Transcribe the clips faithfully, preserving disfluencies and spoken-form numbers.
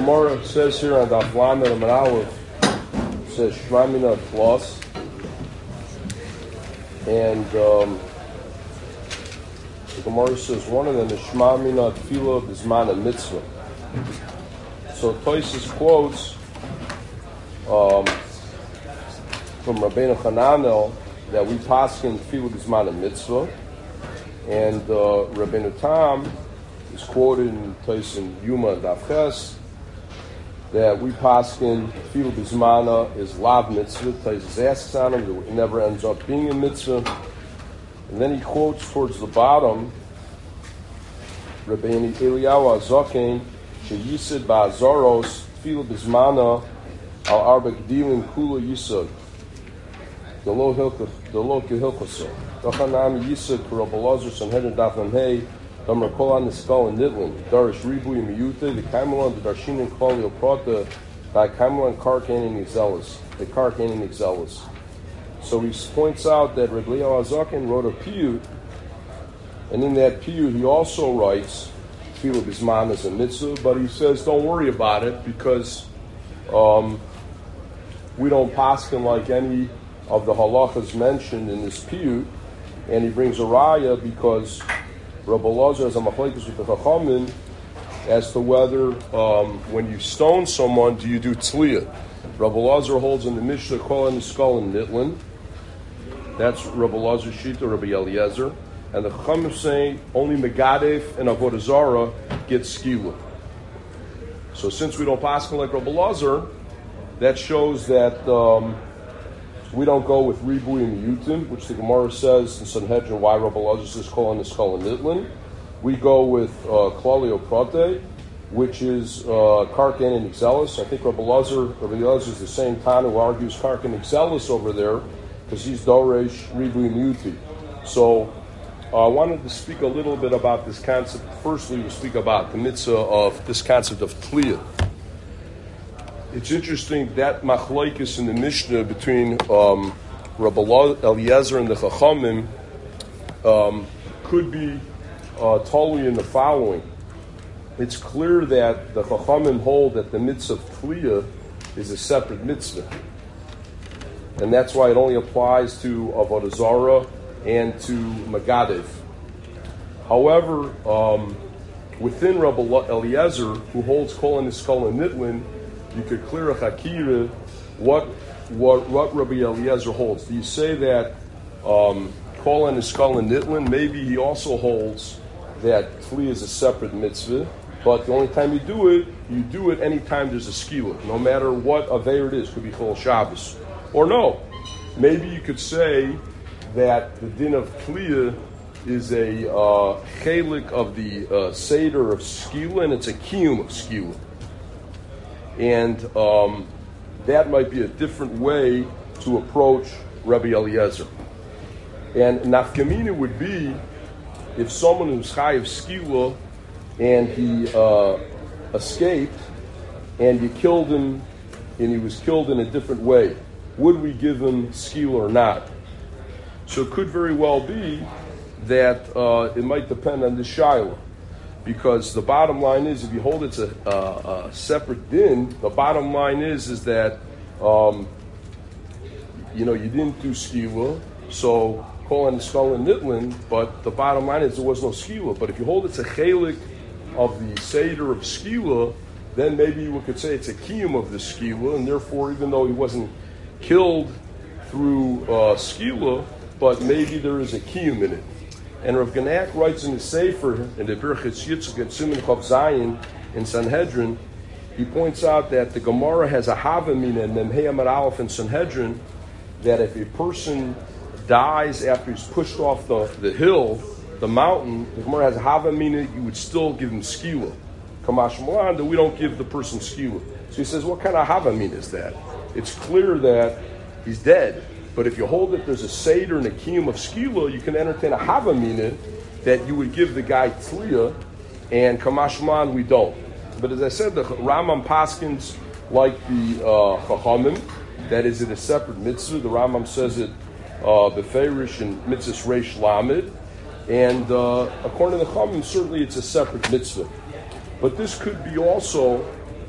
Gemara says here on Daf Lamed Amud Aleph, it says Shema Mina Plus, and um, the Gemara says one of them is Shema Mina Tefillah B'Zman Mitzvah. So Tosfos quotes um, from Rabbeinu Hananel that we paskin Tefillah B'Zman Mitzvah, and uh, Rabbeinu Tam is quoted in Tyson Yuma Daf Ches that we paskin Tefillah B'Zmana is lav mitzvah. Tyson asks on him that it never ends up being a mitzvah, and then he quotes towards the bottom Rabbeinu Eliyahu Azaken sheyisid ba'azaros Tefillah B'Zmana al arba gdilim kula yisod the lo hilka the lo kehilkoso Dachanam yisod Rabbi Elazar Sanhedrin Daf Namhei Damar Kolan Niskal and Nitlin Darish Ribu Yimiyute the Kaimulan the Darshin and Kvali Oprata the Kaimulan Karkan and Exelis the Karkan and Exelis. So he points out that Rabbi Eliyahu Azaken wrote a piyut, and in that piyut he also writes Tefillah B'Zman as a mitzvah, but he says don't worry about it because um, we don't paskin like any of the halachas mentioned in this piyut, and he brings a raya because Rabbi Elazar has a machlekes with the chachamim as to whether um, when you stone someone, do you do tzliyah? Rabbi Elazar holds in the Mishnah Kol and Skull and Nitlin. That's Rabbi Elazar Shita, Rabbi Eliezer, and the chachamim saying only Megadef and Avodah Zarah get skila. So since we don't paskin like Rabbi Elazar, that shows that um, we don't go with Ribui and Yutim, which the Gemara says in Sanhedrin, why Rabbi Elazar says Kol and Skull and Nitlin. We go with uh, Klalio Prate, which is uh, Karkan and Exelis. I think Rabbi Elazar, Rabbi Elazar is the same Tana who argues Karkan and Exelis over there, because he's Doresh, Ribui and Yuti. So uh, I wanted to speak a little bit about this concept. Firstly, to speak about the mitzvah of this concept of Tliyah. It's interesting that machlokes in the Mishnah between um, Rabbi Eliezer and the Chachamim um, could be uh, totally in the following. It's clear that the Chachamim hold that the mitzvah of Tliyah is a separate mitzvah, and that's why it only applies to Avodah Zarah and to Megadev. However, um, within Rabbi Eliezer, who holds Kol and Skull and Nitlin, you could clear a chakira what what what Rabbi Eliezer holds. Do you say that um, Kol and Skull and Nitlin? Maybe he also holds that Tli is a separate mitzvah, but the only time you do it, you do it anytime there's a skila, no matter what aveir it is. Could be Chol Shabbos, or no. Maybe you could say that the din of Tli is a uh, chelik of the uh, seder of skila, and it's a kiyum of skila. And um, that might be a different way to approach Rabbi Eliezer. And nafkamina would be if someone who's chayiv skila and he uh, escaped and you killed him and he was killed in a different way. Would we give him skila or not? So it could very well be that uh, it might depend on the shayla. Because the bottom line is, if you hold it's a, a, a separate din, the bottom line is is that um, you know you didn't do skila, so Kol and Skull and Nitlin. But the bottom line is there was no skila. But if you hold it's a chelik of the seder of skila, then maybe you could say it's a kiyum of the skila, and therefore, even though he wasn't killed through uh, skila, but maybe there is a kiyum in it. And Rav Genack writes in his Sefer, in the Birchitz Yitzchak and Siman Chav Zayin in Sanhedrin, he points out that the Gemara has a havamina in Memhei Amud Aleph in Sanhedrin, that if a person dies after he's pushed off the, the hill, the mountain, the Gemara has a havamina, you would still give him skila. Kamash Malan, that we don't give the person skila. So he says, what kind of havamina is that? It's clear that he's dead. But if you hold it, there's a seder and a kiyum of skila, you can entertain a havamina that you would give the guy tliyah, and kamashman we don't. But as I said, the Rambam paskins like the uh, chachamim, that is it a separate mitzvah. The Rambam says it uh, beferish and mitzvah reish lamed, and uh, according to the chachamim, certainly it's a separate mitzvah. But this could be also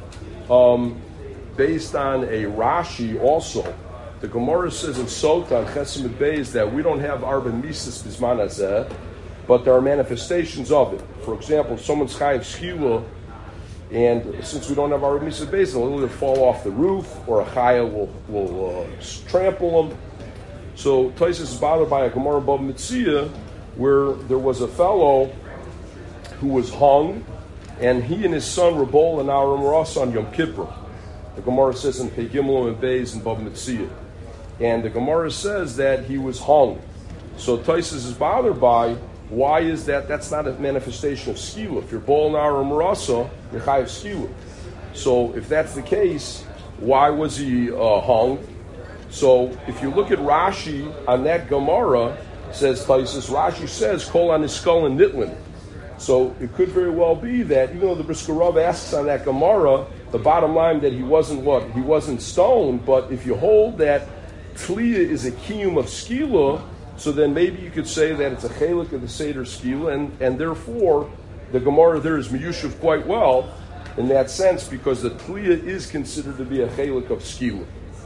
um, based on a Rashi also. The Gemara says in Sota, Chesed Beis, that we don't have Arba Mises Bisman Hazeh, but there are manifestations of it. For example, if someone's Chayiv Schila, and since we don't have Arba Mises Beis, they'll either fall off the roof, or a Chaya will, will uh, trample them. So Taisus is bothered by a Gemara Bab Mitzia, where there was a fellow who was hung, and he and his son were bol and Aram Ross on Yom Kippur. The Gemara says in Pegimel and Beis and Bab Mitzia. And the Gemara says that he was hung. So Taisus is bothered by, why is that? That's not a manifestation of skila. If you're bol and Aram Ross, you're chayav skila. So if that's the case, why was he uh, hung? So if you look at Rashi on that Gemara, says Taisus, Rashi says, Kol on his skull and nitlin. So it could very well be that, even though the Brisker Rav asks on that Gemara, the bottom line that he wasn't what? He wasn't stoned, but if you hold that Tliya is a kiyum of skila, so then maybe you could say that it's a chelik of the Seder skila, and, and therefore the Gemara there is miyushav quite well in that sense, because the Tliya is considered to be a chelik of skila.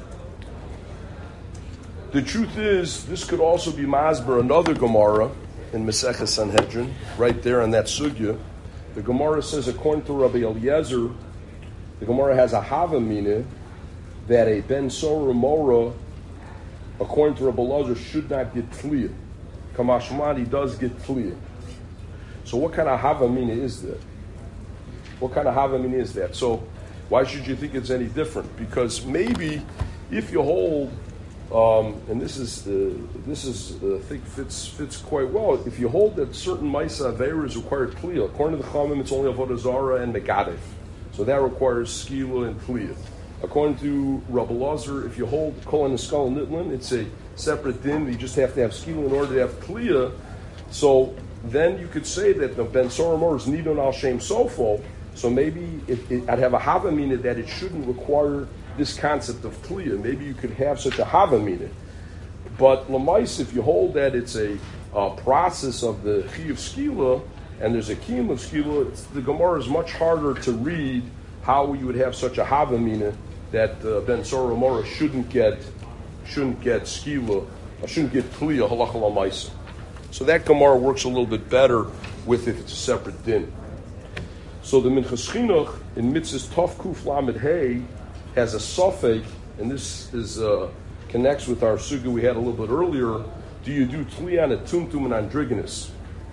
The truth is, this could also be masber another Gemara in Maseches Sanhedrin, right there on that sugya. The Gemara says, according to Rabbi Eliezer, the Gemara has a havamina that a ben sora mora, according to Rabbi Eliezer, should not get tliya. Kamashman, he does get tliya. So what kind of havamina is that? What kind of havamina is that? So why should you think it's any different? Because maybe if you hold, Um, and this is uh, this is uh, I think fits fits quite well. If you hold that certain Maisa Aveira is required Tliya, according to the Chamim, it's only Avodah Zarah and Megadef, so that requires Skila and Tliya. According to Rabbi Elazar, if you hold Kol and the Skull and Nitlin, it's a separate din. You just have to have Skila in order to have Tliya. So then you could say that the Ben Soramor is Nidon al Shem Sofo. So maybe it, it, I'd have a Havamina that it shouldn't require this concept of Tliya. Maybe you could have such a Havamina. But Lamais, if you hold that it's a uh, process of the Chi of Skila, and there's a Kiyum of Skila, it's, the Gemara is much harder to read how you would have such a Havamina that uh, Ben Soramora shouldn't get shouldn't get Skila, or shouldn't get Tliya, Halacha Lamaisa. So that Gemara works a little bit better with if it's a separate din. So the Minchas Chinuch in Mitzvahs Tov Kuf Lamed Hey has a suffix, and this is uh, connects with our suga we had a little bit earlier. Do you do Tliya and Tumtum and Androgynous?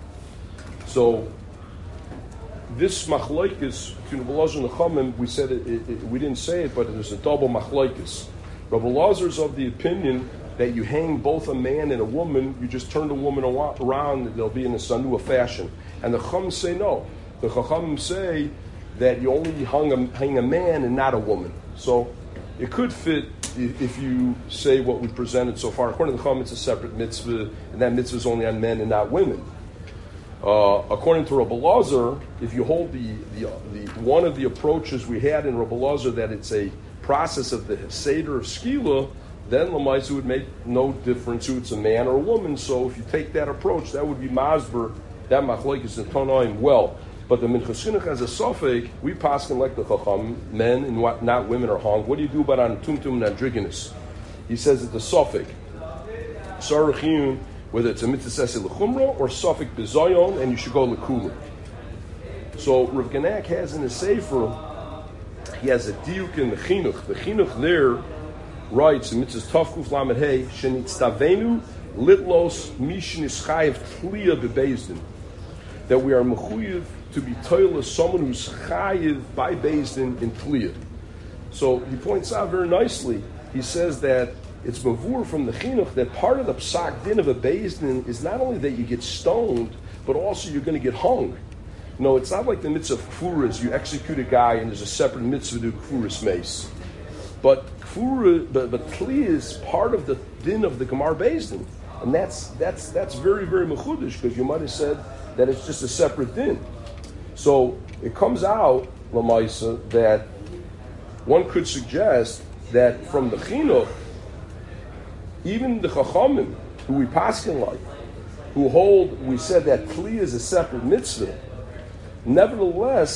So this machlokes between Rabbi Elazar and the Chachamim, we said it, it, it, we didn't say it, but there's a double machlokes. Rabbi Elazar is of the opinion that you hang both a man and a woman, you just turn the woman around, they'll be in a sanua fashion. And the Chachamim say no. The Chachamim say that you only hung a, hang a man and not a woman. So it could fit if you say what we presented so far. According to the Chachamim, it's a separate mitzvah, and that mitzvah is only on men and not women. Uh, according to Rabbi Elazar, if you hold the, the the one of the approaches we had in Rabbi Elazar that it's a process of the Seder of Skila, then Lamaisa would make no difference who it's a man or a woman. So if you take that approach, that would be Masber, that machlokes in Tanoim well. But the Minchas Chinuch has a suffix, we paskin like the Chacham, men and what, not women are hung. What do you do about on Tumtum and Androgynous? He says it's a suffix. Sarachiyun, whether it's a mitzvah sesi l'chumra or suffix bezoyon, and you should go l'kulim. So Rav Genak has in his sefer, he has a diuk in the Chinuch. The Chinuch there writes in mitzvahs Tov Kuf Lamed Hey, shenitztavenu litlos mishin ischayev tliya bebezdin, that we are mechuyev to be toiled someone who's chayiv by bezdin in tliya. So he points out very nicely. He says that it's mavur from the chinuch that part of the psak din of a bezdin is not only that you get stoned, but also you're going to get hung. No, it's not like the mitzvah of kfuras. You execute a guy and there's a separate mitzvah to kfuras mace. But kfura, but but tliya is part of the din of the gemar bezdin, and that's that's that's very very mechudish, because you might have said that it's just a separate din. So it comes out, Lamaisa, that one could suggest that from the chinuch, even the chachamim, who we paskin like, who hold, we said that tliya is a separate mitzvah, nevertheless,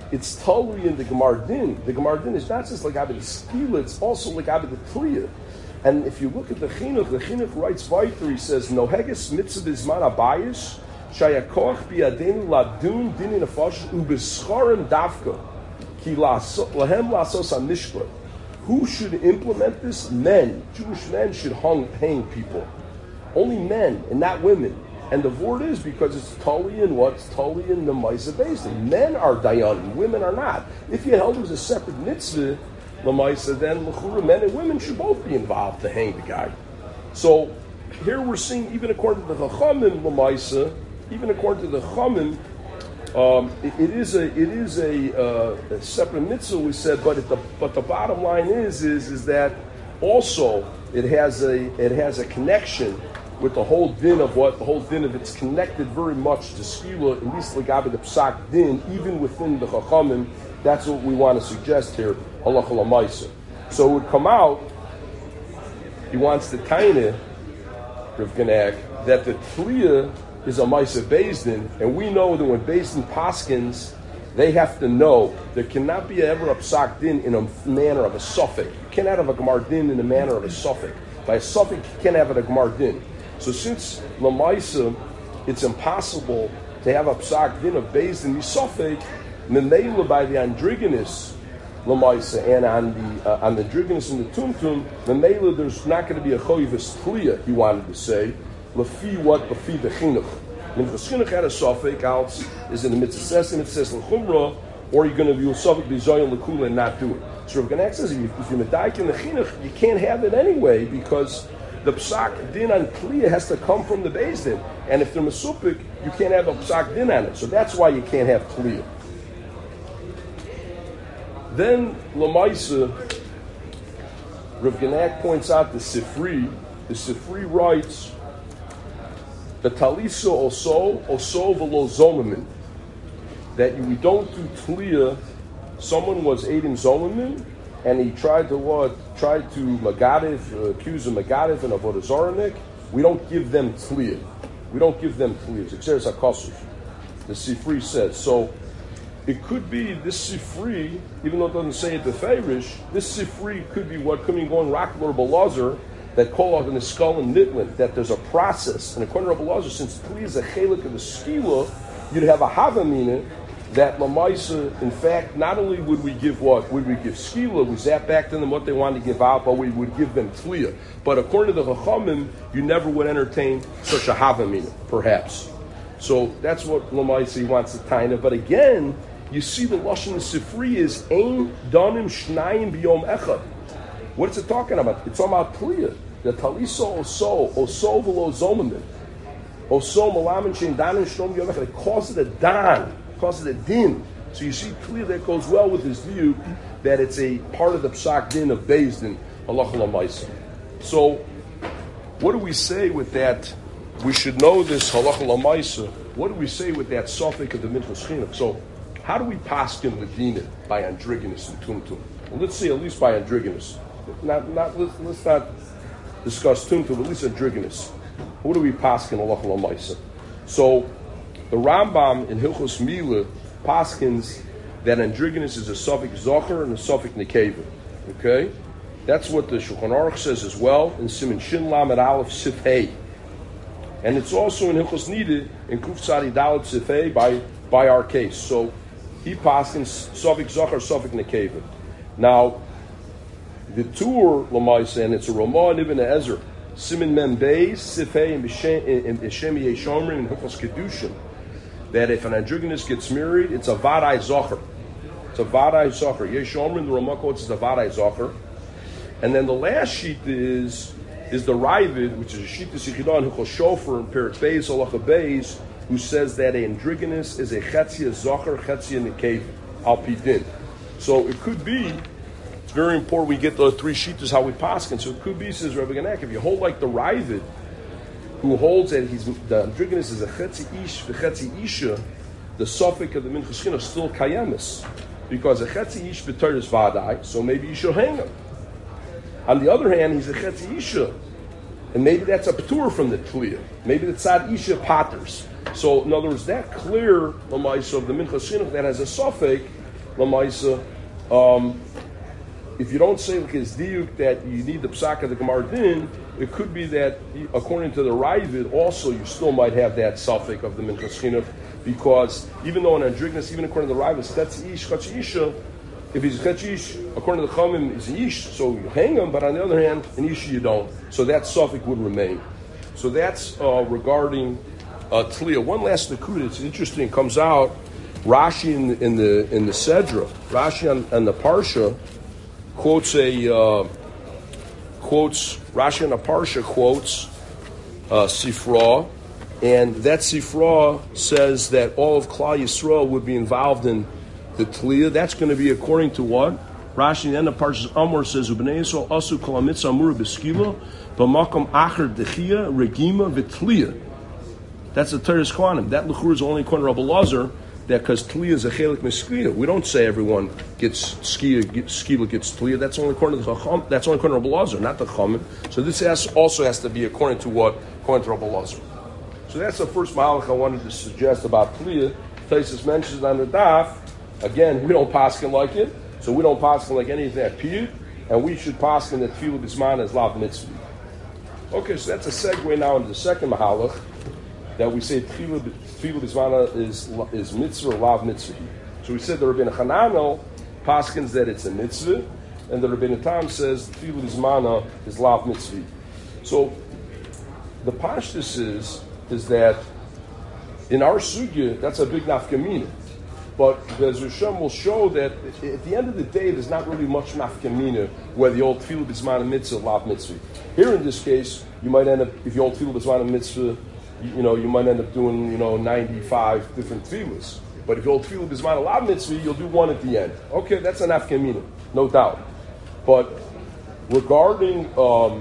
it's totally in the Gemar Din. The Gemar Din is not just like Abed Skila, it's also like Abed Kliya. And if you look at the Chinuch, the Chinuch writes weiter, he says, Noheges mitzvah bizman abayis, shayakoch biadenu ladun dinin afash ubescharim davka, ki lahem lasos hamishpat. Who should implement this? Men. Jewish men should hang, hang people. Only men and not women. And the word is because it's totally in what? It's totally in the Maisa Bezdin. Men are dayanim, women are not. If you held it was a separate mitzvah, Lamaisa, then L'chura, men and women should both be involved to hang the guy. So here we're seeing, even according to the Chachamim, Lamaisa, even according to the Chachamim, um, it, it is a it is a, uh, a separate mitzvah. We said, but it, the but the bottom line is is is that also it has a it has a connection with the whole din of what the whole din of it's connected very much to skila, at least legabe the psak din, even within the Chachamim. That's what we want to suggest here, halacha l'maisa. So it would come out, he wants to taina, Rav Genak, that the tliya is a maisa bezdin, and we know that when bezdin paskins, they have to know there cannot be ever a psak din in a manner of a suffix. You cannot have a gemar din in the manner of a suffix. By a suffix, you can't have it a gemar din. So since l'maisa, it's impossible to have a psak din of bezdin yisafik, Memela by the androgynous Lamaisa and on the uh, on the androgynous and the tumtum, Memela there's not going to be a choyvis tliya, he wanted to say, Lafi what Lafi the chinuch. When the chinuch had a suffix, else is in the mitzvah it says l'chumra, or you're going to be a suffix b'zoyin l'kula and not do it. So Rav Genak says if, you, if you're medaik in the chinuch, you can't have it anyway because the psak din on kliya has to come from the beis din, and if they're mesupik, you can't have a psak din on it. So that's why you can't have kliya. Then Lamaisa, Rav Genak points out the Sifri. The Sifri writes, "The Talisa also also v'lo zomamin," that we don't do tliya. Someone was Eidim Zomamin, and he tried to what? Tried to Magadev, uh, accuse of Magadev and Avodah Zarah. We don't give them tliya. We don't give them tliya. It's Hakosuf. The Sifri says so. It could be this Sifri, even though it doesn't say it the Farish, this Sifri could be what could be going Rakler Balazar that call out in the skull and Nitlin, that there's a process. And according to Rabbi Balazar, since Tli is a chelik of the skila, you'd have a havamina that Lamaisa, in fact, not only would we give what? Would we give skila, we zap back to them what they wanted to give out, but we would give them tliya. But according to the Chachamim, you never would entertain such a havamina, perhaps. So that's what Lamaisa wants to taina. But again, you see the Lashon Sifri is Ein Danim Shnayim B'Yom Echad. What is it talking about? It's talking about Tliya. The Taliso Oso, Oso V'lo Zomamin. Oso Malamin Shein Danim Shnom B'Yom Echad. It calls it a Dan. It calls it a din. So you see Tliya that goes well with his view that it's a part of the Psak Din of Beis Din, Halacha L'Maisa. So what do we say with that? We should know this Halacha L'Maisa. What do we say with that suffix of the Minchas Chinuch? So how do we paskin Medina by androgynous and tumtum? Well, let's see, at least by androgynous. Not, not let's, let's not discuss tumtum, but at least androgynous. Who do we paskin Allah Lamaisa? So the Rambam in Hilchos Mila paskins that androgynous is a suffix zocher and a suffix nekeva. Okay, that's what the Shulchan Aruch says as well in Siman Shin Lamed Aleph Sif Hey, and it's also in Hilchos Nida in Kuf Tzadi Dalet Sif Hey by by our case. So he paskins suffix zocher, suffix nekeva. Now the tour Lamaisa, and it's a Ramah and Ibn Ezer, Siman Mem Beis Sif Hey and B'Shem Yeshomrim and Hilchos Kedushin, that if an androgynous gets married, it's a vadai zocher. It's a vadai zocher. Yeshomrim, the Ramah quotes is a vadai zocher. And then the last sheet is is the Ravid, which is a sheet of Sichidan Hilchos Shofar and Perik Beis Halacha Beis, who says that a androgynous is a chetzia zocher, chetzia nekeva, al pi din. So it could be, it's very important we get the three sheetas how we paskin. So it could be, says Rabbi Genak, if you hold like the Ravid, who holds that he's the androgynous is a chetzi ish, the chetzi isha, the suffix of the minchas chinuch still kayemis, because a chetzi ish b'ter is vadai, so maybe you should hang him. On the other hand, he's a chetzi isha, and maybe that's a p'tur from the tliya. Maybe the tzad isha patters. So in other words, that clear l'maisa of the minchas chinuch that has a suffix Lamaisa. Um, if you don't say like his diuk that you need the psak of the Gemara din, it could be that according to the Ravid, also you still might have that suffix of the Minchas Chinuch, because even though in Andrignas, even according to the Ravid, that's ish chatz isha. If he's a chatz, according to the Chachamim, he's an ish, so you hang him. But on the other hand, an ish you don't, so that suffix would remain. So that's uh, regarding uh, Tliya. One last nakuda. It's interesting. Comes out Rashi in the in the, in the Sedra. Rashi on, on the Parsha quotes a uh, quotes Rashi on the Parsha quotes uh, Sifra, and that Sifra says that all of Klal Yisrael would be involved in the Tliya. That's going to be according to what Rashi in the end of Parsha's Amor says, "Ubnei Yisrael asu kol hamitzvah amura b'skila b'makom acher dechia regima v'tliya." That's the Teres Kohanim. That L'chur is only according to Rabbi Lazar, that because Tliya is a chelik meskila. We don't say everyone gets skila, get, skila gets Tliya. That's only according to the Chacham. That's only according to Rabbi Lazar, not the Chachamim. So this has, also has to be according to what? According to Rabbi Lazar. So that's the first mahalach I wanted to suggest about Tliya. Taisus mentions it on the daf. Again, we don't paskin like it, so we don't paskin like anything at Piyut, and we should paskin that Tfilah Bismana is lav mitzvah. Okay, so that's a segue now into the second mahalach, that we say Tfilah Bismana is is mitzvah or lav mitzvah. So we said the Rabbeinu Hananel paskins that it's a mitzvah, and the Rabbeinu Tam says Tfilah Bismana is lav mitzvah. So the pashtus is is that in our sugya that's a big nafkamina. But the Zusham will show that at the end of the day, there's not really much nafkamina where the old Tfilah B'zman mitzvah, lav mitzvah. Here in this case, you might end up, if the old Tfilah B'zman mitzvah, you, you know, you might end up doing, you know, ninety-five different tefillahs. But if the old Tfilah B'zman lav mitzvah, you'll do one at the end. Okay, that's a nafkamina, no doubt. But regarding um,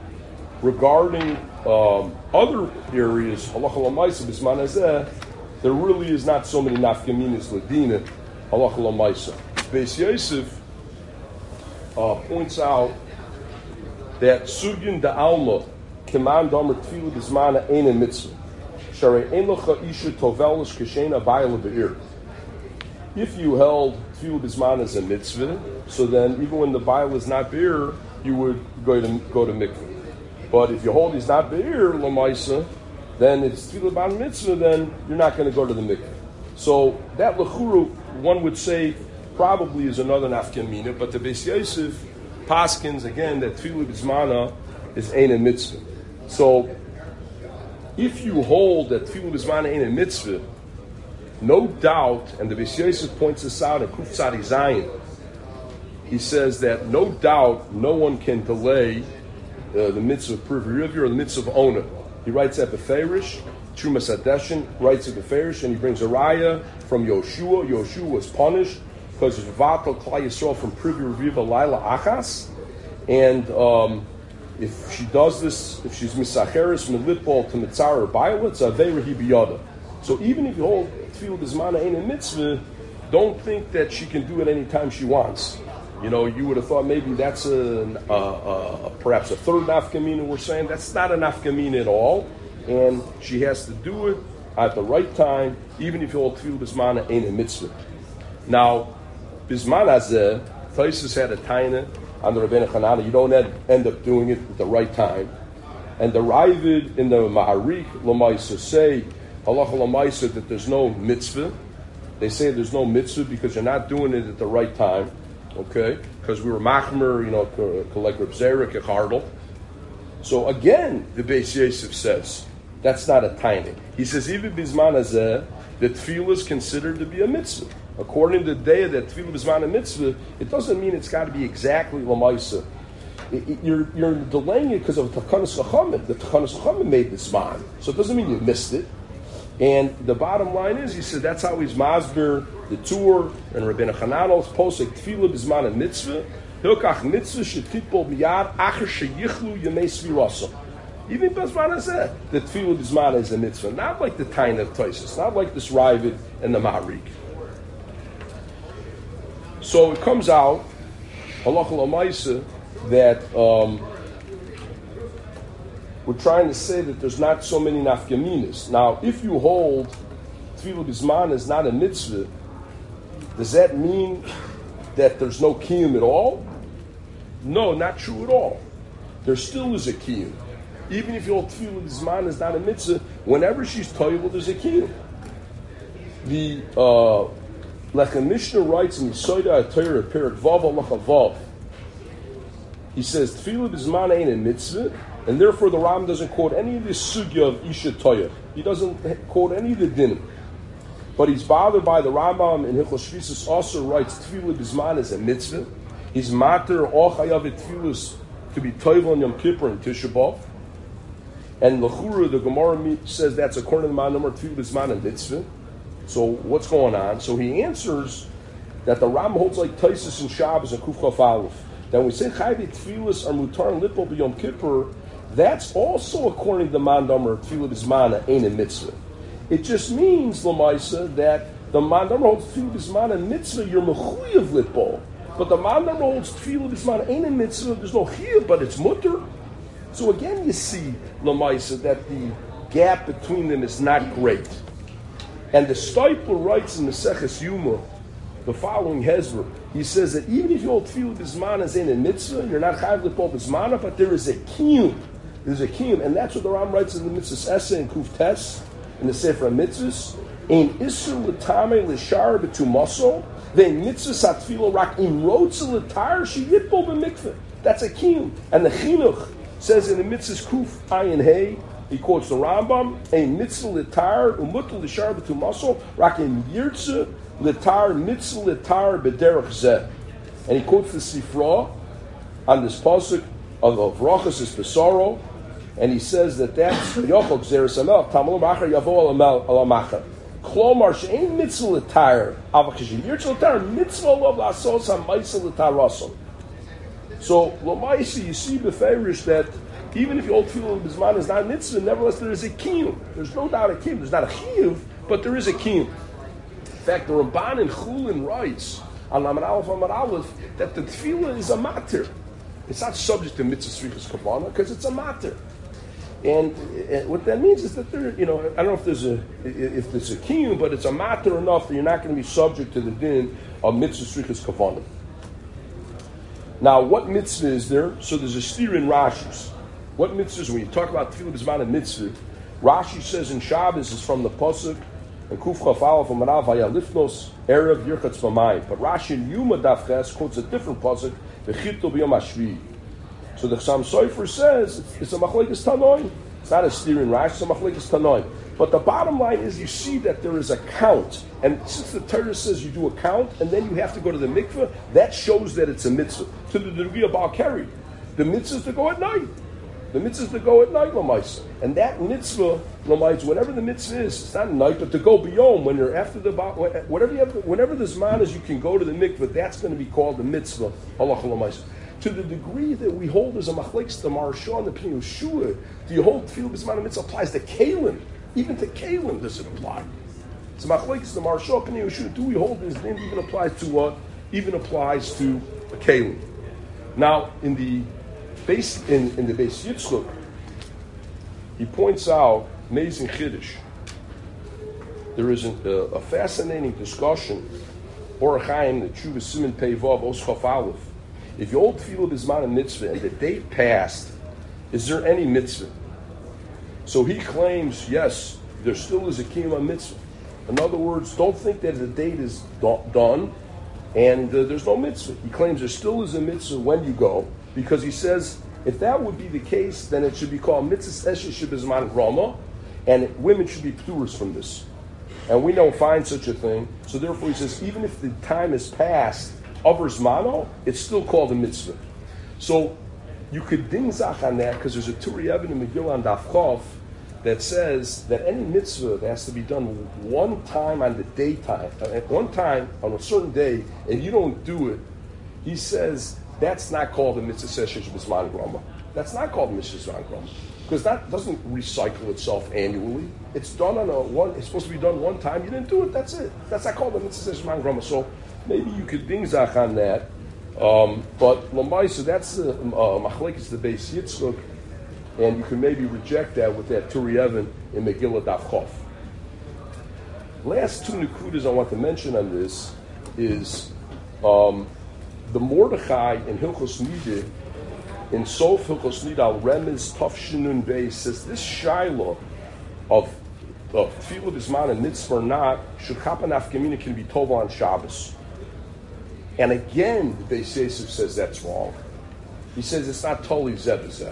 regarding um, other areas, halacha l'maisa b'zman hazeh, there really is not so many nafkaminas ladina halacha l'maisa. Beis Yosef uh, points out that sugin da'alma keman damer tefillah b'zmana ein a mitzvah sharei ein lecha isha tovelish k'sheina bayla be'ir. If you held tefillah b'zmana as a mitzvah, so then even when the bayla is not be'ir, you would go to go to mikveh. But if you hold he's not be'ir l'maisa, then it's tefillah b'al mitzvah, then you're not going to go to the mikveh. So that lechuru, one would say, probably is another nafkamina, but the Beis Yosef paskins, again, that tefillah b'zmana is ein a mitzvah. So if you hold that tefillah b'zmana ein a mitzvah, no doubt, and the Beis Yosef points this out in Kuf Tzadi Zayin, he says that no doubt no one can delay uh, the mitzvah of Priv or the mitzvah of Ona. He writes at Beferish, Trumas Adeshin writes at Beferish, and he brings a raya from Yoshua. Yoshua was punished because of Vatal Klal Yisrael from Privi Reviva Laila Achas. And um, if she does this, if she's Misacheris, Milipol to Mitzar or Bailit, Zaveira Hibiyada. So even if you hold Tfilah B'zmana Ein a mitzvah, don't think that she can do it any time she wants. You know, you would have thought maybe that's a, a, a, a perhaps a third nafkamina. We're saying that's not a nafkamina at all, and she has to do it at the right time, even if you hold tefillah b'zmana ain't a mitzvah. Now, b'zman hazeh, Taisus had a taina on the Rabbeinu Hananel. You don't end, end up doing it at the right time, and the Ravid in the Maharik Lamaisa say halacha Lamaisa that there's no mitzvah. They say there's no mitzvah because you're not doing it at the right time. Okay, because we were machmer, you know, collect Reb Zera, kechardel. So again, the Beis Yosef says that's not a tiny. He says even bizman hazeh, that tefillah is considered to be a mitzvah. According to the day that tefillah bizman a mitzvah, it doesn't mean it's got to be exactly lamaisa. You're you're delaying it because of Takanas Chachamim. The Takanas Chachamim made this man, so it doesn't mean you missed it. And the bottom line is, he said that's how he's masber the tour and Rabbeinu Hananel's posek tefillah b'zman a mitzvah hilkach mitzvah shetipol miyad acher sheyichlu yemei svirasa. Even b'zman hazeh, the tefillah b'zman is a mitzvah, not like the Taina of Taisus, not like this Ravid and the Maharik. So it comes out halacha l'maisa that um, we're trying to say that there's not so many nafkaminas. Now, if you hold tefillah b'zman is not a mitzvah, Does that mean that there's no kiyum at all? No, not true at all. There still is a kiyum. Even if your tefillah bisman is not a mitzvah, whenever she's toivel, there's a kiyum. The uh, like a Mishnah writes in Yisoda HaTorah, Perak Vav Halacha Vav, he says tefillah bisman ain't a mitzvah, and therefore the Ram doesn't quote any of the sugya of Isha Toyah. He doesn't quote any of the dinim. But he's bothered by the Rambam in Hilchos Shvisus also writes tefillah bisman is a mitzvah. He's mater all chayav tefillahs to be toivel on Yom Kippur and Tisha B'Av. And L'chura, the Gemara says that's according to the number tefillah bisman and mitzvah. So what's going on? So he answers that the Ram holds like Taisus and Shabbos and Kuf Chaf Aleph. That when we say Chayvi Tefillas are Mutar and Lipo B'Yom Kippur, that's also according to the Mandamar Tefillah Bismana ain't a mitzvah. It just means, Lamaisa, that the Mandamar holds Tefillah Bismana and mitzvah, you're Mechuyev Lipo. But the Mandamar holds Tefillah Bismana ain't a mitzvah, there's no Chiyah, but it's mutter. So again you see, Lamaisa, that the gap between them is not great. And the Steipler writes in the Seches Yuma the following hezbollah. He says that even if you hold tefillah bisman as in a mitzvah, you're not chayav l'pol bismana, but there is a kiyum. There's a kiyum, and that's what the Ram writes in the Mitzvahs Essay and Kuf Tes in the Sefer HaMitzvahs. Ein isur l'tamei l'shar b'tumaso, ve'in mitzvahs hatefillah rak im rotze l'tar sheyitbol b'mikveh. That's a kiyum. And the Chinuch says in the Mitzvahs Kuf Ayin Hey, he quotes the Rambam, a mitzvah litar, umutul lishar b'tumaso, rak im yirtze litar, mitzvah litar b'derech zeh. And he quotes the Sifra on this pasuk of, of Rachas is Besaro, and he says that that's Yochok Zeres Amel, Tamal Machar Yavo Al Machar. Klomar she'ein mitzvah litar, avakash yirtze litar, mitzvah lov lasos ha'maisa litar rasom. So, Lamaisi, you see beferish that even if your old tefillah bisman is not a mitzvah, nevertheless there is a kiyum. There's no doubt a kiyum. There's not a chiyuv, but there is a kiyum. In fact, the Ramban in Chulin writes on Lamed Aleph Amar Aleph that the tefillah is a matter. It's not subject to mitzvah srichas kavanah because it's a matter. And, and what that means is that there, you know, I don't know if there's a if there's a kiyum, but it's a matter enough that you're not going to be subject to the din of mitzvah srichas kavanah. Now, what mitzvah is there? So there's a steer in Rashi's. What mitzvahs, when you talk about tefillah bisman and mitzvah, Rashi says in Shabbos is from the pasuk and Kuf Chaf Aleph from Marav Haya Lifnos Erev Yirchatz B'Mayim. But Rashi in Yuma Daf Ches quotes a different pasuk V'chitto B'Yom Hashvi. So the Chassam Sofer says it's, it's a machlekes tanoim. It's not a steer in Rashi. It's a machlekes tanoim. But the bottom line is you see that there is a count, and since the Torah says you do a count and then you have to go to the mikveh, that shows that it's a mitzvah to the degree of Baal Keri. The mitzvah is to go at night. The mitzvah is to go at night, Lamaisa. And that mitzvah, Lamaisa, whatever the mitzvah is, it's not at night, but to go beyond when you're after the, whatever you have, whenever the zman is, you can go to the mikvah, that's going to be called the mitzvah, halacha Lamaisa. To the degree that we hold as a machlekes, the Maharsha and the Pnei Yehoshua, do you hold tefillah bisman and mitzvah applies to Kalim? Even to Kalim does it apply. So machlekes, the Maharsha and Pnei Yehoshua, do we hold this name even applies to what? Even applies to a Kalim. Now, in the Base, in, in the Beis Yitzchok, he points out amazing chiddush. There is a, a fascinating discussion. Or Chaim, the Tshuva Siman Pei Vav Os Chaf Aleph. If you hold tefillah bisman and mitzvah and the date passed, is there any mitzvah? So he claims yes, there still is a kiyum mitzvah. In other words, don't think that the date is do- done and uh, there's no mitzvah. He claims there still is a mitzvah when you go. Because he says, if that would be the case, then it should be called mitzvah eshesh bisman grama, and women should be pturas from this. And we don't find such a thing. So therefore he says, even if the time is passed, avers mano, it's still called a mitzvah. So you could ding zach on that, because there's a Turi Eben in Megillah on Daf Chof that says that any mitzvah that has to be done one time on the daytime, at one time on a certain day, and you don't do it, he says, that's not called a mitzvah seshesh bisman grama. That's not called a mitzvah bisman grama because that doesn't recycle itself annually. It's done on a one. It's supposed to be done one time. You didn't do it. That's it. That's not called a mitzvah seshesh bisman grama. So maybe you could ding zach on that. Um, but lamaisa, that's the uh, machlekes the Beis Yitzchok, and you can maybe reject that with that Turi Even in Megillah Daf Chof. Last two nekudas I want to mention on this is um, the Mordechai in Hilchos Nida, in Sof Hilchos Nida, Al Remez Tafshinun Beis, says this Shiloh of of Tefillah Bisman and Mitzvah or not, Shulchan Nafkamina can be Tova on Shabbos. And again, the Beis Yosef says that's wrong. He says it's not totally Zebazeh.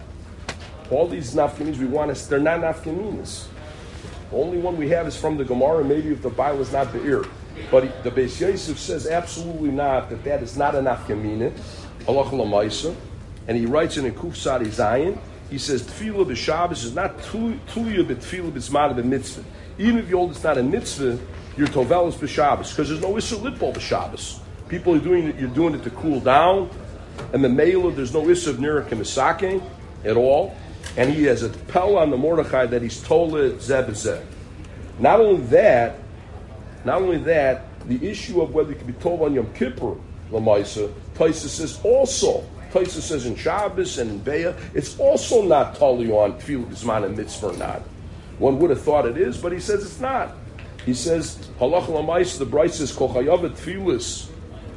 All these Nafkaminas we want, is, they're not Nafkaminas. The only one we have is from the Gemara, maybe if the Bible is not Be'ir. But he, the Beis Yosef says absolutely not, that that is not a Nafkamina, Halacha L'maisa. And he writes in a Kuf Sadi Zayin, he says, Tefillah b'Shabbos is not Tuya b'Tefillah b'Zman b'Mitzvah. Even if you hold it's not a mitzvah, you're Tovelis b'Shabbos, because there's no Isser Litbol b'Shabbos. People are doing it, you're doing it to cool down, and the Mela, there's no Isser of Nira Kemisake at all, and he has a Pel on the Mordechai that he's Tola Zeb Zeb. Not only that, not only that, the issue of whether it can be told on Yom Kippur, Lamaisa, Taisa says also, Taisa says in Shabbos and in Be'ah, it's also not totally on Tefillah B'Zman and Mitzvah or not. One would have thought it is, but he says it's not. He says, Halach Lamaisa, the Bright says, Kol Chayav Tefillas,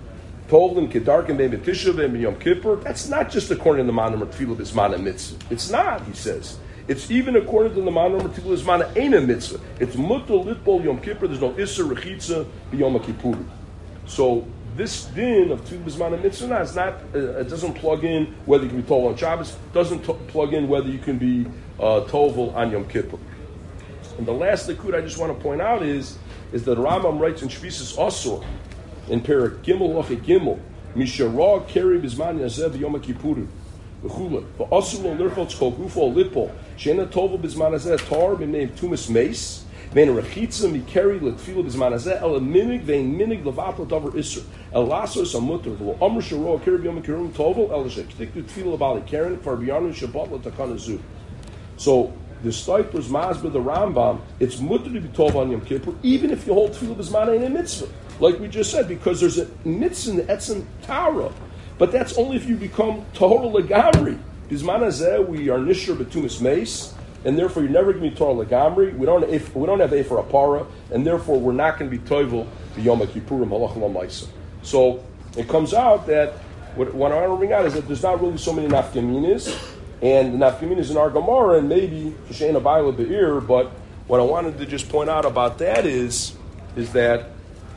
Tovlin Kedarkim Be'em Tisha Be'em Yom Kippur. That's not just according to the Manam Tefillah B'Zman and Mitzvah. It's not, he says. It's even according to the Manam Tefillah B'Zman and Eina Mitzvah. It's Mutter Litbol Yom Kippur. There's no Isser Rechitza B'Yom Kippur. So this din of Tefillah B'Zman and Mitzvah is not. Uh, it doesn't plug in whether you can be tovel on Shabbos. Doesn't t- plug in whether you can be uh, tovel on Yom Kippur. And the last likud I just want to point out is is that Rambam writes in Shvisas Asur in Perak Gimel Lache Gimel Misharah Keri B'Zman Yazeh B'Yom Kippur. V'chula v'asur lo nirchotz kol gufo lipo she'ena tovel b'zman hazeh tar b'nei tumas meis ve'en rechitza mikeri l'tefila b'zman hazeh el minig ve'en minig levatla davar iser el lasos amuter v'lo amr sharo keri b'yom kippur tovel el shektiktu tefila b'ali keren far b'yanu shabbat l'takanazu. So the Steipler's masbeh the Rambam, it's mutter to be tovel on Yom Kippur even if you hold tefila b'zman ain't a mitzvah, like we just said, because there's a mitzvah in the etzem Torah. But that's only if you become Tahor Lagamri. Bizman Hazeh, we are Nishur Betumis Mace, and therefore you're never going to be Tahor Lagamri. We don't have we don't have a for a para, and therefore we're not going to be Toivel B'Yom Kippurim Halach L'maisa. So it comes out that what, what I want to bring out is that there's not really so many nafkaminas, and the nafkaminas in our Gemara, and maybe Shein Abayla Be'ir. But what I wanted to just point out about that is is that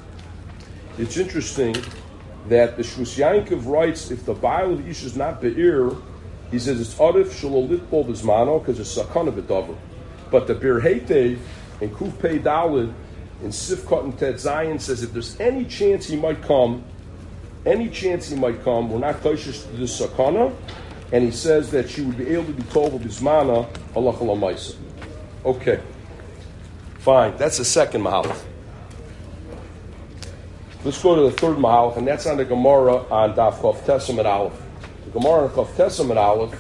it's interesting that the Shvus Yankov writes, if the Baal of Ish is not Be'ir, he says it's Arif Shalol Litbol B'Zmano, because it's Sakana B'Dover. But the Bir Heitev in Kuf Pei Dalid in Sifkot and Tet Zion says if there's any chance he might come, any chance he might come, we're not kosher to this Sakana, and he says that she would be able to be told B'Zmana Halacha L'maisa. Okay, fine. That's the second Mahalach. Let's go to the third Mahalach, and that's on the Gemara on Daf Chof Tesam at Aleph. The Gemara on Chof Tesam at Aleph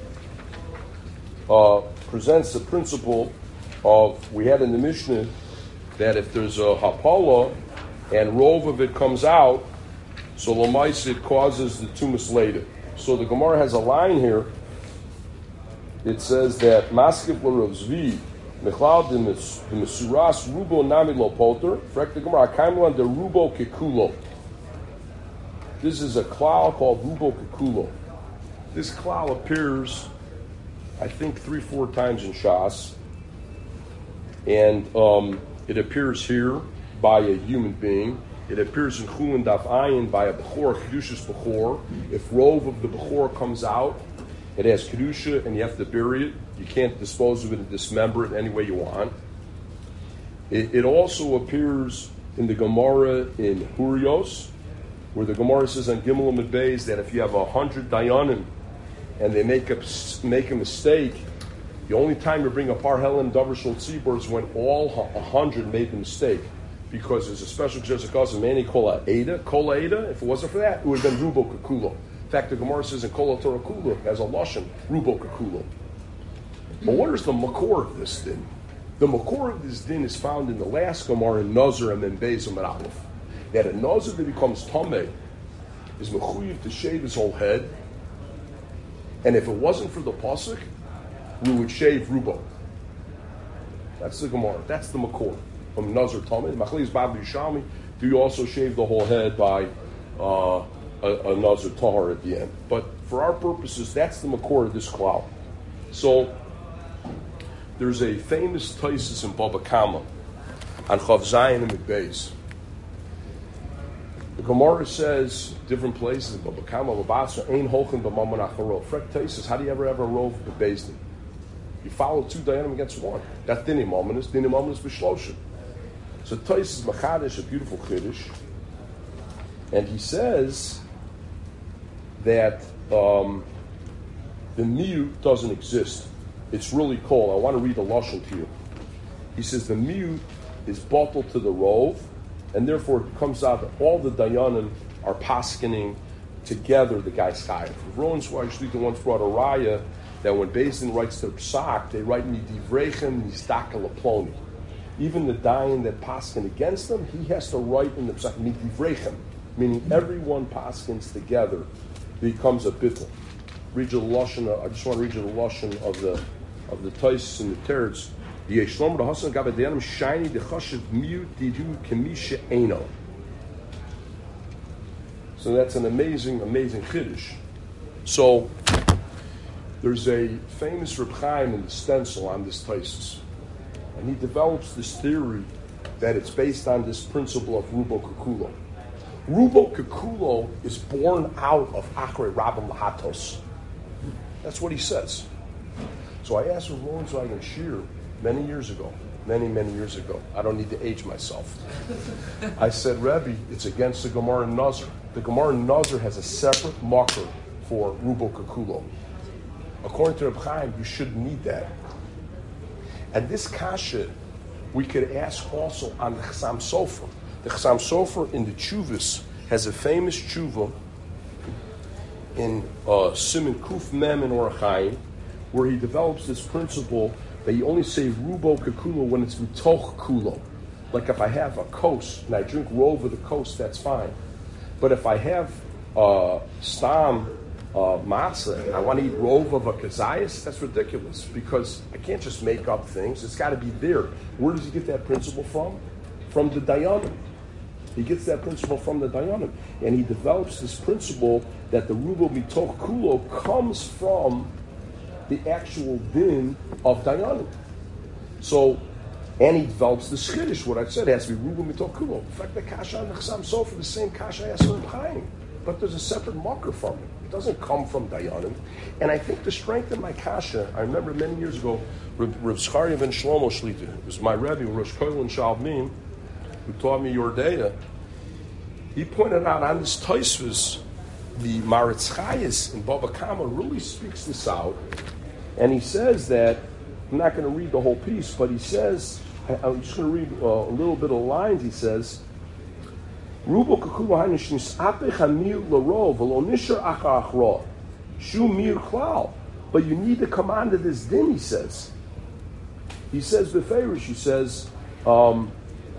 uh, presents the principle of, we had in the Mishnah, that if there's a Hapala and rove of it comes out, so Lamais it causes the Tumas later. So the Gemara has a line here. It says that Maskif L'Rav Zvi Mechlal de Mesuras Rubo Nami Lo Polter. Frek the Gemara Kaimlan de Rubo Kekulo. This is a klal called Rubo Kekulo. This klal appears, I think, three, four times in Shas, and um, it appears here by a human being. It appears in Chulin Daf Ayin by a Bechor, Kedushas Bechor. If rove of the Bechor comes out, it has Kedusha, and you have to bury it. You can't dispose of it and dismember it any way you want. It, it also appears in the Gemara in Hurios, where the Gemara says on Gimel Amud Beis that if you have a hundred dayanim and they make a make a mistake, the only time you bring a par helen davar shel tzibur is when all a hundred made the mistake, because there's a special because of many kol ada kol ada. If it wasn't for that, it would have been rubo kakulo. In fact, the Gemara says in Kol Torah Kula as a lashon rubo kakulo. But what is the makor of this din? The makor of this din is found in the last Gemara in Nazar and then Beis and Aleph. That a Nazar that becomes Tameh is mechuyev to shave his whole head, and if it wasn't for the pasuk, we would shave rubo. That's the Gemara. That's the makor. from Nazar Tamid. Machlis Bab Yishami. Do you also shave the whole head by uh, a, a Nazar Tahar at the end? But for our purposes, that's the makor of this klal. So there's a famous taisis in Baba Kama on Chav Zayin and Mikbeis. The Gemara says different places in Baba Kama, Babasa, Ein Holchin B'Maman Acharov. Frek taisis, how do you ever have a rov b'bezdin? You follow two dayanim against one. That's dinim ominous. Dinim ominous b'shloshin. So taisis machadish, a beautiful chiddush, and he says that um, the miyut doesn't exist. It's really cold. I want to read the lashon to you. He says the miyut is bottled to the rov, and therefore it comes out that all the dayanim are paskening together the guy's chayav. Rowan Shlita once brought a raya that when Beis Din writes their psak, they write midivrechem nizdaka laploni. Even the dayan that paskin against them, he has to write in the psak midivrechem, meaning everyone paskins together becomes a bittul. Read you the lashon. I just want to read you the lashon of the of the Tais and the Teretz. The Yeshlom the Hasan Gabadenim shiny the chashiv mute didu kemisha eno. So that's an amazing, amazing chiddush. So there's a famous Reb Chaim in the stencil on this Taisus, and he develops this theory that it's based on this principle of Rubo Kekulo. Rubo Kekulo is born out of Achrei Rabban Lahatos. That's what he says. So I asked Rav Lowenstein Shir many years ago, many, many years ago. I don't need to age myself. I said, Rebbe, it's against the Gemara in Nazar. The Gemara in Nazar has a separate marker for Rubo Kekulo. According to Reb Chaim, you shouldn't need that. And this kasha, we could ask also on the Chassam Sofer. The Chassam Sofer in the Chuvas has a famous Chuva in uh, Siman Kuf Mem in Orach Chaim, where he develops this principle that you only say Rubo Kekulo when it's Mitoch Kulo. Like if I have a kos and I drink rov of the kos, that's fine. But if I have uh, Stam uh, Matzah and I want to eat rov of a kazayas, that's ridiculous because I can't just make up things. It's got to be there. Where does he get that principle from? From the Dayanim. He gets that principle from the Dayanim. And he develops this principle that the Rubo Mitoch Kulo comes from the actual din of Dayanim. So, and he develops the Chiddush, what I said, it has to be Rubo Mitoch Kulo. In fact, the Kasha on the Chassam Sofer, the same Kasha I asked Reb Chaim. But there's a separate marker from it. It doesn't come from Dayanim. And I think to strengthen my Kasha, I remember many years ago, Reb, Reb Zcharia ben Shlomo Shlita, it was my Rebbe, Rosh Koil and Shalmim, who taught me your data. He pointed out on this Taisvus, the Maritz Chayes in Baba Kama really speaks this out. And he says that, I'm not going to read the whole piece, but he says, I'm just going to read uh, a little bit of lines. He says, Rubo Kekulo Hanishnis Apech Hamir Laro Velo Nishar Acha Achra Shu Mir Klal. But you need to come onto this din, he says. He says Beferish, he says, um,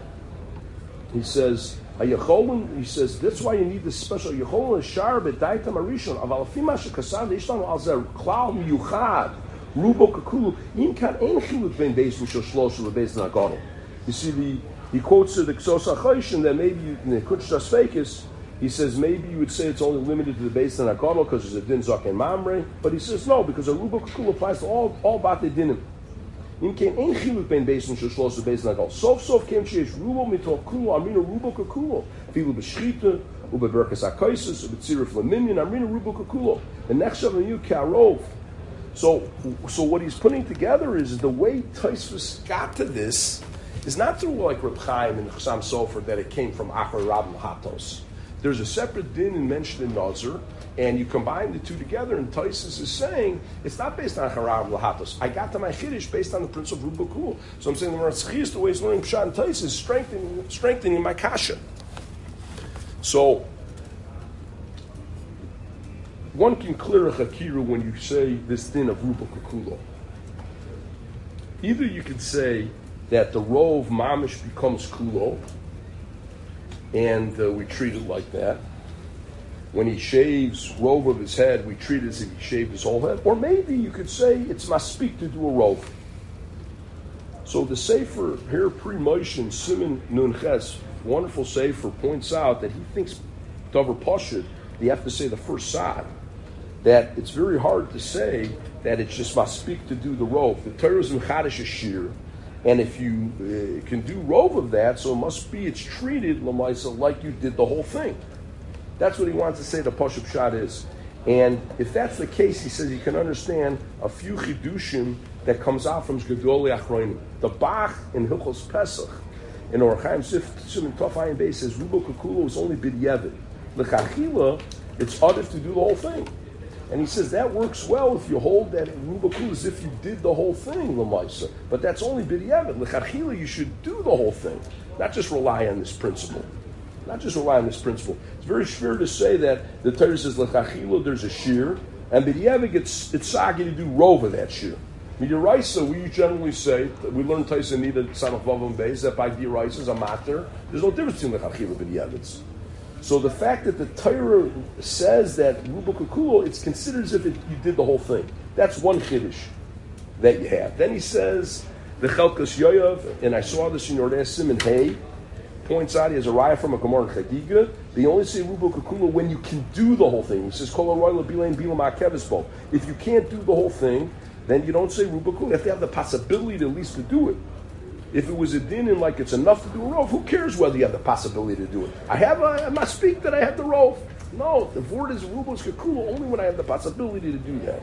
he says, Ayacholin, he says, that's why you need this special Yacholin Shar B'Daita Marishon Aval Fima Shekasad Ishtan Al Zer Klal Miyuchad Rubo Kekulo Im Kan Ein Chiluk Ben Beis Mishal Shlosh Lebeis Nagadol. You see, the he quotes the Ksos HaChayshin that maybe you, in the Kutshas Fakis, he says maybe you would say it's only limited to the Beis Nagadol because there's a Din Zok and Mamre, but he says no, because a Rubo Kekulo applies to all all Bate Dinim. Im Kan Ein Chiluk Ben Beis Mishal Shlosh Lebeis Nagadol. Sof Sof Kem Sheish Rubo Mitoch Kulo Amina Rubo Kekulo Filu B'Shchita Ubeberkas HaKaisis Ubetzirif Laminyan Amina Rubo Kekulo the next of you Karov. So, so what he's putting together is the way Taisvus got to this is not through like Reb Chaim and Chassam Sofer that it came from Achrei Rabban Lahatos. There's a separate din and mentioned in Nazar, and you combine the two together, and Taisvus is saying it's not based on Achrei Rabban Lahatos. I got to my Chiddush based on the principle of Rubo Kekulo. So I'm saying the Maratz the way he's learning Pshat and Taisvus is strengthening, strengthening my kasha. So one can clear a chakiru when you say this din of Rubo Kekulo. Either you could say that the rov mamish becomes kulo, and uh, we treat it like that. When he shaves rov of his head, we treat it as if he shaved his whole head. Or maybe you could say it's maspik to do a rov. So the Sefer here, pre-Moshe, Simon Nun Ches, wonderful Sefer, points out that he thinks Dover Pashut, you have to say the first side. That it's very hard to say that it's just maspik to do the rov. The Torah is mechadish shir, and if you uh, can do rov of that, so it must be it's treated lamaisa like you did the whole thing. That's what he wants to say the Pashut Pshat is. And if that's the case, he says you can understand a few chidushim that comes out from Gedolei Achronim. The Bach in Hilchos Pesach, in Orach Chaim Simon Tov Ayin Beis says Rubo Kekulo is only b'diavad. L'chachila, it's adif to do the whole thing. And he says that works well if you hold that Rubo Kekulo as if you did the whole thing, l'maisa. But that's only b'diavad. L'chachila, you should do the whole thing, not just rely on this principle. Not just rely on this principle. It's very fair to say that the Torah says l'chachila, there's a shir, and b'diavad it's it's sagi to do rov of that shir. Midiraisa, we generally say, we learn Taisa Nida Son of Vavam Beis, that by Diraisa is a matter. There's no difference between the Chachila and the So the fact that the Torah says that Rubo Kekulo, it's considered as if it, you did the whole thing. That's one Chiddush that you have. Then he says, the Chelkas Yoyav, and I saw this in Yordei Simon Hay, points out he has a raya from a Gemara in Chadiga. They only say Rubo Kekulo when you can do the whole thing. He says, Kol Aroy Bilain Bilam Akevisbo. If you can't do the whole thing, then you don't say Rubo Kekulo. You have to have the possibility to at least to do it. If it was a din and like it's enough to do a rov, who cares whether you have the possibility to do it? I have a, I must speak that I have the rov. No, the word is Rubo Kekulo only when I have the possibility to do that.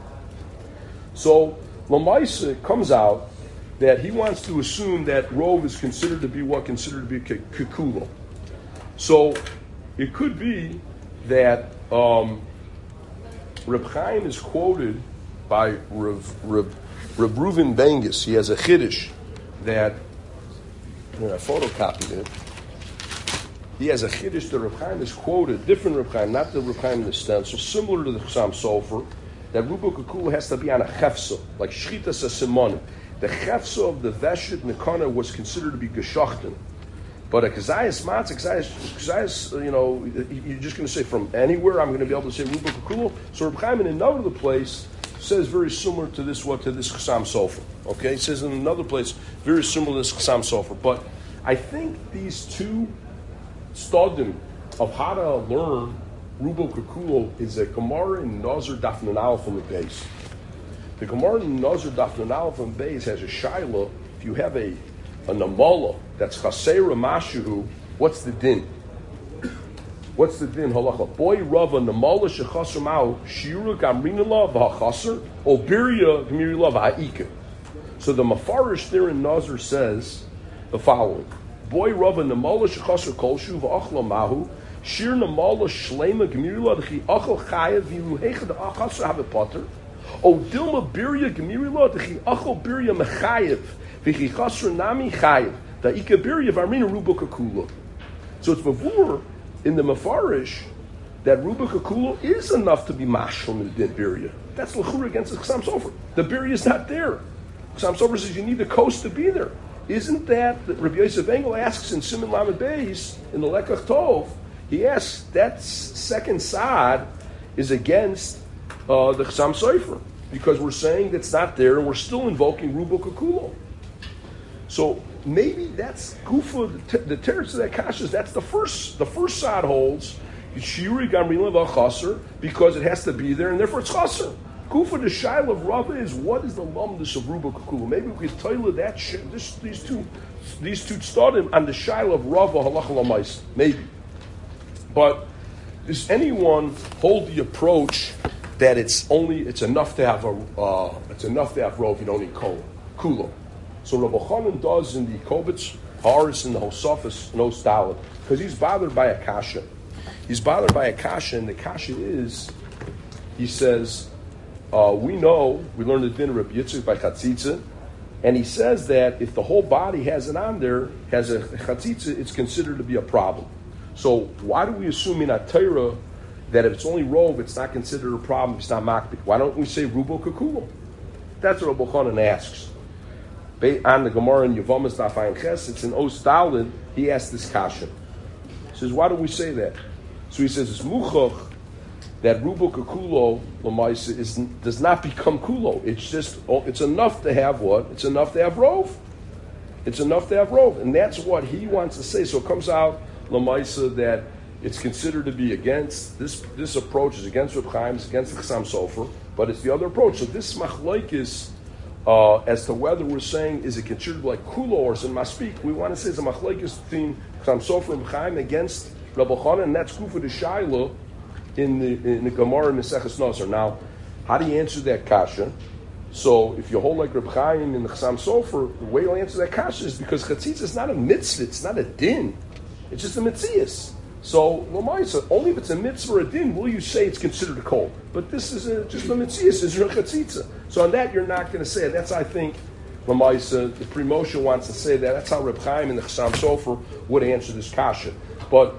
So Lamaisa comes out that he wants to assume that rov is considered to be what considered to be Kekulo. So it could be that um, Reb Chaim is quoted by Rav, Rav, Rav Reuven Bengus. He has a chiddush that, you know, I photocopied it. He has a chiddush that Rav Chaim is quoted, different Rav Chaim, not the Rav Chaim in the stencil, similar to the Chassam Sofer, that Rubo Kekulo has to be on a chefsa, like shchitas asimonim. The chefsa of the veshet nekana was considered to be geshachten. But a kazayas matz, kazayas, you know, you're just going to say from anywhere, I'm going to be able to say Rubo Kekulo. So Reb Chaim in another place says very similar to this, what to this Chassam Sofer. Okay, it says in another place very similar to this Chassam Sofer. But I think these two studim of how to learn Rubo Kekulo is a Gemara in Nazir Daf Nun Aleph from the base. The Gemara in Nazir Daf Nun Aleph from the base has a shaila. If you have a a namala that's chasera mashuhu, what's the din? What's the din halacha? Boy rava namala shechaser ma'u shiura gamrinala v'hachaser obiria gmirila v'ha'ika. So the mafarish there in Nazir says the following: Boy rava namala shechaser kolshu v'achla mahu shir namala shlema gmirila d'chi achal chayav v'yu hecha d'achaser have potter. O dilma biria gmirila d'chi achal biria mechayev. So it's before in the Mefarish that Rubo Kekulo is enough to be mashal in the Biria. That's l'chura against the Chassam Sofer. The Biria is not there. Chassam Sofer says you need the coast to be there. Isn't that that Rabbi Yosef Engel asks in Simon Lamed Beis in the Lekach Tov? He asks that second side is against uh, the Chassam Sofer because we're saying that's not there and we're still invoking Rubo Kekulo. So maybe that's Kufa, the, the terrorist of that kashas, that's the first the first side holds Shiri Gamrila Chaser because it has to be there and therefore it's Chaser. Kufa the Shail of Rava is what is the lumdus of Rubo Kekulo? Maybe we could tell that sh- this, these two these two started on the Shail of Rava Halacha Lamais. Maybe. But does anyone hold the approach that it's only it's enough to have a uh, it's enough to have Rov, you don't need Kulo? So Rabbi Chanan does in the Kovitz, Haris, and the Hosafis, no Stalin, because he's bothered by a kasha. He's bothered by a kasha, and the kasha is, he says, uh, we know, we learned the din of Rabbi Yitzchak by Chatzitza, and he says that if the whole body has it on there, has a Chatzitza, it's considered to be a problem. So why do we assume in Torah that if it's only Rov, it's not considered a problem, it's not Makbid? Why don't we say Rubo Kekulo? That's what Rabbi Chanan asks. On the Gemara in Yevamas Dafayin Ches, it's in Ostalin, he asked this kasha. He says, why do we say that? So he says, it's muchach that Rubo Kekulo Lamaisa is does not become Kulo. It's just, it's enough to have what? It's enough to have Rov. it's enough to have rov, and that's what he wants to say. So it comes out lamaisa that it's considered to be against this. This approach is against Reb Chaim, it's against the Chassam Sofer, but it's the other approach. So this machlokes uh, as to whether we're saying is it considered like kulo or is it maspik. We want to say it's a machlokes between Chassam Sofer and Reb Chaim against Rabbi Chana, and that's kufa de shaila in the in the Gemara in Maseches Nazar. Now, how do you answer that kasha? So if you hold like Reb Chaim in the Chassam Sofer, the way you'll answer that kasha is because chatzitza is not a mitzvah, it's not a din, it's just a mitzias. So Lamaisa, only if it's a mitzvah or a din will you say it's considered a kol. But this is a, just a mitzias, is a chatzitza. So on that you're not going to say it. That's I think Lamaisa, the pre-Moshe wants to say that. That's how Reb Chaim in the Chassam Sofer would answer this kasha. But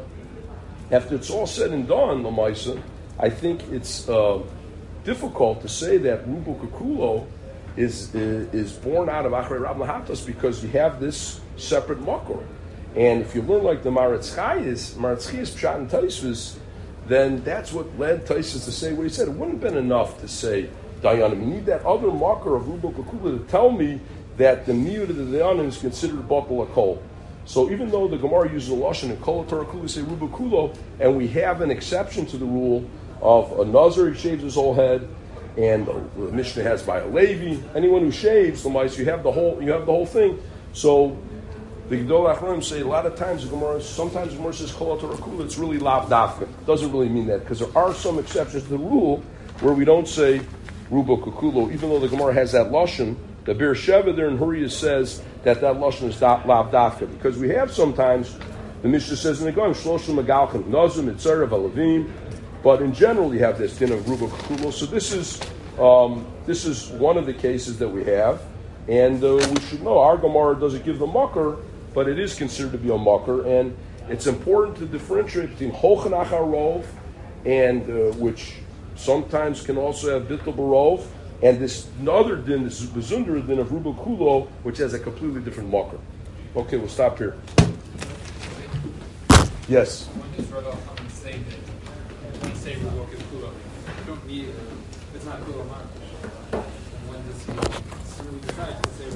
after it's all said and done, Lamaisa, I think it's uh, difficult to say that Rubu Kukulo is, is is born out of Achrei Rab Lahatas because you have this separate makor. And if you learn like the Maretz Chayis, Maretz Chayis Pshat and Taisvis, then that's what led Taisvis to say what he said. It wouldn't have been enough to say Dayanim. You need that other makor of Rubu Kukulo to tell me that the miyud of the Dayanim is considered Batal Akol. So even though the Gemara uses a lashon in Kol Torah Kulu say Rubu Kulo, and we have an exception to the rule of a Nazir, he shaves his whole head, and the Mishnah has by a Levi. Anyone who shaves the mice, you have the whole, you have the whole thing. So the Gedol Achronim say a lot of times the Gemara, sometimes the Gemara says Kol Torah Kulu, it's really lav dafka. Doesn't really mean that because there are some exceptions to the rule where we don't say Rubu Kukulo, even though the Gemara has that lashon. The Bir Sheva there in Huriyah says that that lashon is lav dafka because we have sometimes the Mishnah says in the Gemara Shloshim Magalchem Nazim Mitzarav Alavim. But in general, you have this din of Rubu Kukulo. So this is um, this is one of the cases that we have, and uh, we should know our Gemara doesn't give the makar, but it is considered to be a makar, and it's important to differentiate between Hochanach Harov, and uh, which sometimes can also have Bittul Barov, and this other din, this Bezundra din of Rubu Kulo, which has a completely different makar. Okay, we'll stop here. Yes. Say Rubu Kulo. You don't need, uh, it's not Kulo Mark. When this, so we decide to say